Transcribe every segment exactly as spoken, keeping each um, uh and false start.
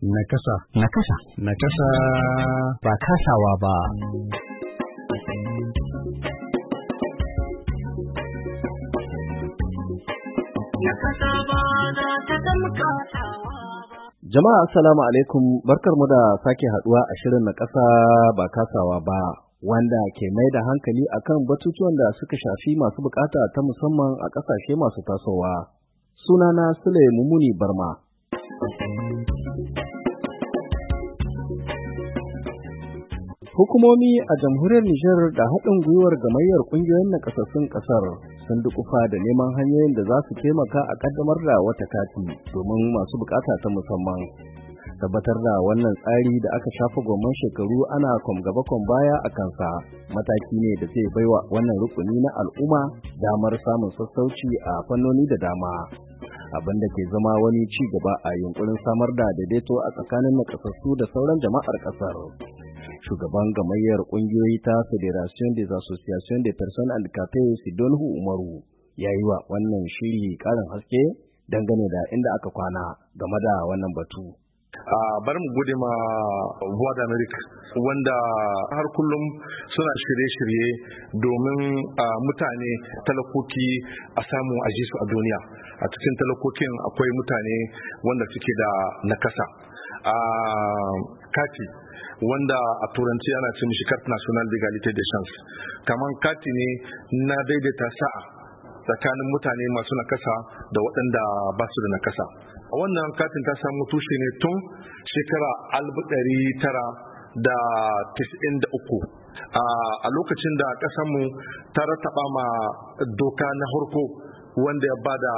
Nakasa. Nakasa. Nakasa. Ba kasawa ba. Jama'a assalamu alaikum, barkarmu da sake haduwa a shirin na ƙasa ba kasawa ba, wanda ke mai da hankali akan batutuwan da suka shafi masu bukata ta musamman a ƙasashe masu tasowa. Sunana Sule Mumuni Barma. Hukumomi a jamhuriyar Nijar da haɗin gwiwar gamayyar ƙungiyoyin nakasassun ƙasar sun dukufa da neman hanyoyin da za su taimaka a ƙaddamar da wata kati domin masu bukata ta musamman. Tabbatar da wannan tsari da aka shafa gomman shekaru ana kwam gaba kwam baya a kansa mataki ne da zai baiwa wannan rukuni na al'umma damar samun sassauci a fannoni da dama, abin da ke zama wani ci gaba a yunkurin samar da daidaito a tsakanin nakasassu da sauran jama'ar ƙasar. Shugaban gamayyar ƙungiyoyi ta Federation des Associations des Personnes Handicapées Sidonhu Umaru ya yi wa wannan shiri ƙarin haske dangane da inda aka kwana game da wannan batu. Uh, bari mu gode ma Voix d'Amerique wanda har kullum suna shirye-shirye domin uh, mutane talakoki a samu aji su a duniya. A cikin talakokin akwai mutane wanda suke da nakasa. Uh, kati wanda a turanci ana ce mishi carte nationale d'égalité des chances, kaman kati ne na daidaita sa'a tsakanin mutane masu nakasa da waɗanda ba su da nakasa. Wannan katin ta samu tushe ne tun shekara alif ɗari tara da tis'in da uku a lokacin da ƙasarmu ta rattaba ma doka na harko wanda ya bada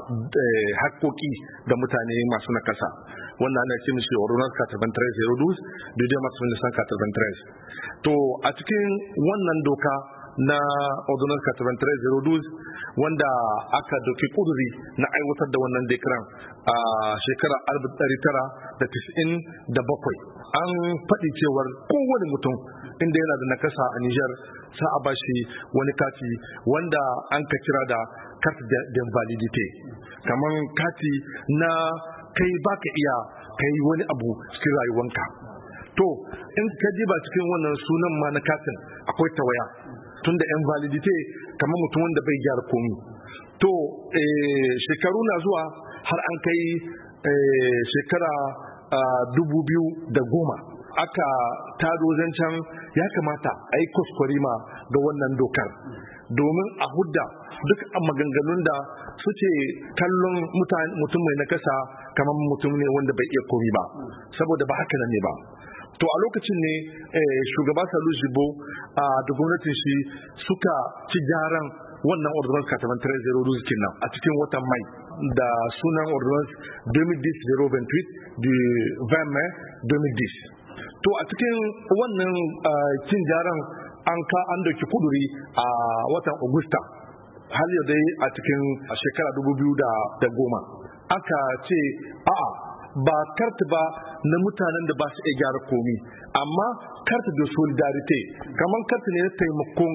haƙƙoƙi ga mutane masu nakasa, wannan ana ce mishi ordonnance quatre-vingt-treize zéro douze du deux mars mille neuf cent quatre-vingt-treize. To a cikin wannan doka na ordonnance quatre-vingt-treize zéro douze wanda aka doki kuduri na aiwatar da wannan dekran a shekarar alif ɗari tara da tis'in da bakwai, an faɗi cewar kowane mutum inda yana da nakasa a Nijar sa a bashi wani kati wanda an ka kira da carte d'invalidité, kamar kati na kai baka iya kai wani abu cikin rayuwanka. To in ka diba cikin wannan sunan ma na katin akwai tawaya, tunda invalidité kamar mutum wanda bai gyara komi. To eh, shekaru na zuwa har an kai eh, shekara uh, dubu biyu da goma aka tado zancen ya kamata a yi kuskurima ga wannan dokar domin a hudda duk a maganganun da suke kallon mutum mai nakasa kamar mutum ne wanda bai iya komi ba, saboda ba haka nan ne ba. To a lokacin ne eh, shugaba Salu Jibo uh, da gwamnatin shi suka ci gyaran wannan ordonnance quatre-vingt-treize zéro douze kenan a cikin watan Mai da sunan ordonnance deux mille dix zéro vingt-huit du vingt mai deux mille dix. To a cikin wannan uh, cin gyaran an ka an dauki kuduri a watan Agusta har yau dai a cikin shekara dubu biyu da goma aka ce a'a ba karta ba na mutanen da ba su iya gyara komi, amma karta da solidarity, kamar karta ne na taimakon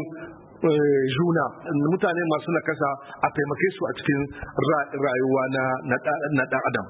juna mutane masu nakasa a taimake su a cikin rayuwa na ɗan adam.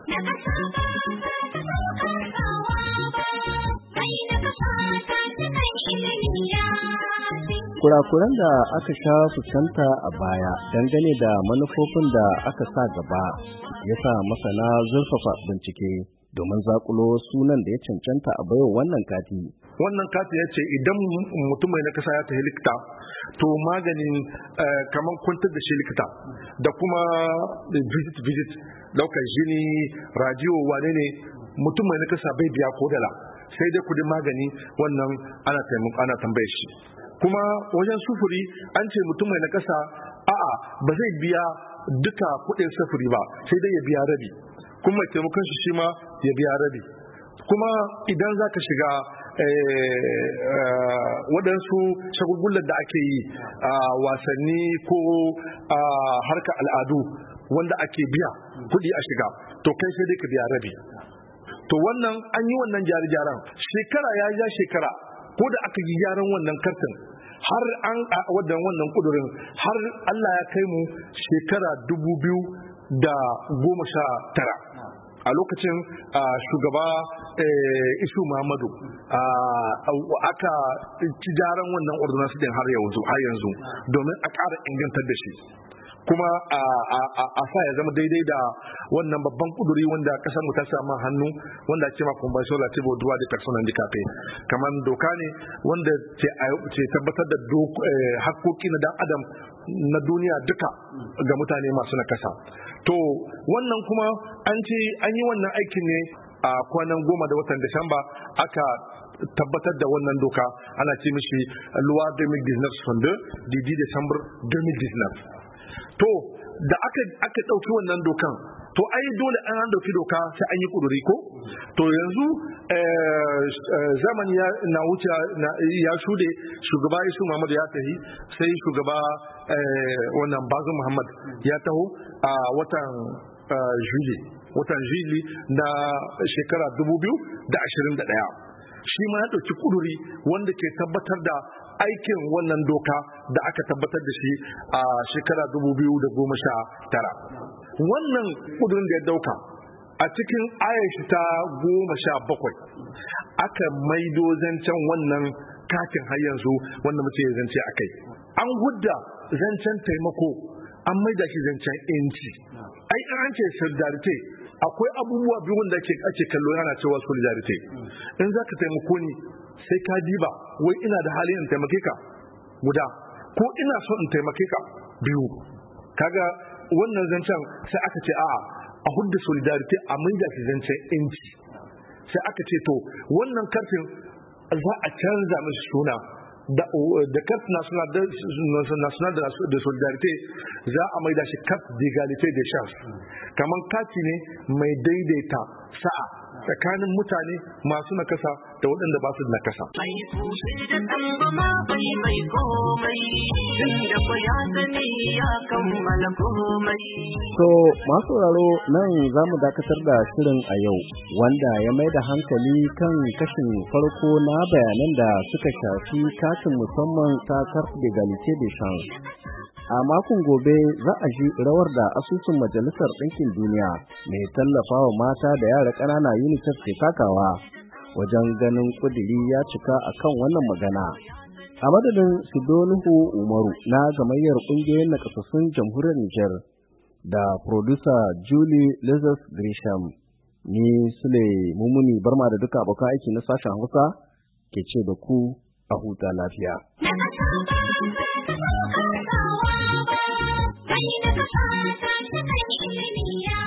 Kurakuran da aka sha fuskanta a baya dangane da manufofin da aka sa gaba ya sa masana zurfafa bincike domin zakulo sunan da ya cancanta a baiwa wannan kati. Wannan kati ya ce idan mutum mai nakasa ya tafi likita, to maganin kamar kwantar da shi likita da kuma visit visit daukar jini radio wane ne mutum mai nakasa bai biya ko dala, sai dai kudin magani wannan ana taimako ana tambaye shi. Kuma wajen sufuri an ce mutum mai nakasa a'a ba zai biya duka kudin sufuri ba, sai dai ya biya rabi, kuma taimakon shi shi ma ya biya rabi. Kuma idan za ka shiga waɗansu shagulgulan da ake yi a wasanni ko a harkar al'adu wanda ake biya kuɗi a shiga, to kai sai dai ka biya rabi. To wannan an yi wannan gyare-gyaren shekara ya ja shekara, ko da aka yi gyaran wannan kartin har an wadan wannan kudurin har Allah ya kai mu shekara dubu biyu da goma sha tara. A a lokacin shugaba Isu Muhammadu aka ci jaran wannan ordinance din har yanzu har yanzu domin a ƙara ingantar da shi kuma a sa ya zama daidai da wannan babban kuduri wanda kasar mu ta samu hannu wanda ake ma convention relative aux droits des personnes handicapées kamar doka ne wanda ce tabbatar da hakkoki na dan adam na duniya duka ga mutane masu nakasa. To wannan kuma an ce an yi wannan aikin ne a kwanan goma da watan Disamba aka tabbatar da wannan doka ana ce mishi loi deux mille dix-neuf soixante-deux du dix décembre deux mille dix-neuf. To da aka aka dauki wannan dokan to ai dole an dauki doka sai an yi kuduri ko to yanzu zamani ya na wuce ya shude shugaba Isu Muhammad ya tafi sai shugaba wannan Bazoum Muhammad ya taho a watan Juli watan Juli na shekara dubu biyu da ashirin da ɗaya shi ma ya dauki kuduri wanda ke tabbatar da aikin wannan doka da aka tabbatar da shi a shekara dubu biyu da goma sha tara. Wannan kudurin da ya dauka a cikin ayashi ta goma sha bakwai aka maido zancen wannan katin har yanzu wanda muke zance a kai. An gudda zancen taimako an maida shi zancen inci. Ai an ce solidarity akwai abubuwa biyu wanda ake kallo yana cewa solidarity. In za ka taimako ni sai ka diba wai ina da hali in taimake ka guda ko ina so in taimake ka biyu kaga wannan zancen sai aka ce a'a a hudda solidarity a maida shi zancen inci sai aka ce to wannan kartin za a canza mishi suna da da carte national de national de solidarité za a maida shi carte d'égalité des chances kaman kati ne mai daidaita sa'a tsakanin mutane masu nakasa da waɗanda ba su da nakasa. Mai kusur da tsangwama bai mai komai, don da kwaya sani ya kammala komai. To masu raro nan za mu dakatar da shirin a yau, wanda ya mai da hankali kan kashin farko na bayanan da suka shafi katin musamman ta carte d'égalité des chances. A makon gobe za a ji rawar da asusun Majalisar Ɗinkin Duniya mai tallafawa mata da yara ƙanana UNICEF ke takawa wajen ganin ƙudiri ya cika a kan wannan magana. A madadin Sidonuhu Umaru na gamayyar ƙungiyoyin nakasassun jamhuriyar Nijar da producer Julie Lazarus Grisham, ni Sule Mumuni Barma da duka abokan aiki na sashen Hausa ke ce da ku a huta lafiya. Kai da ka fara ta kai ilimi ya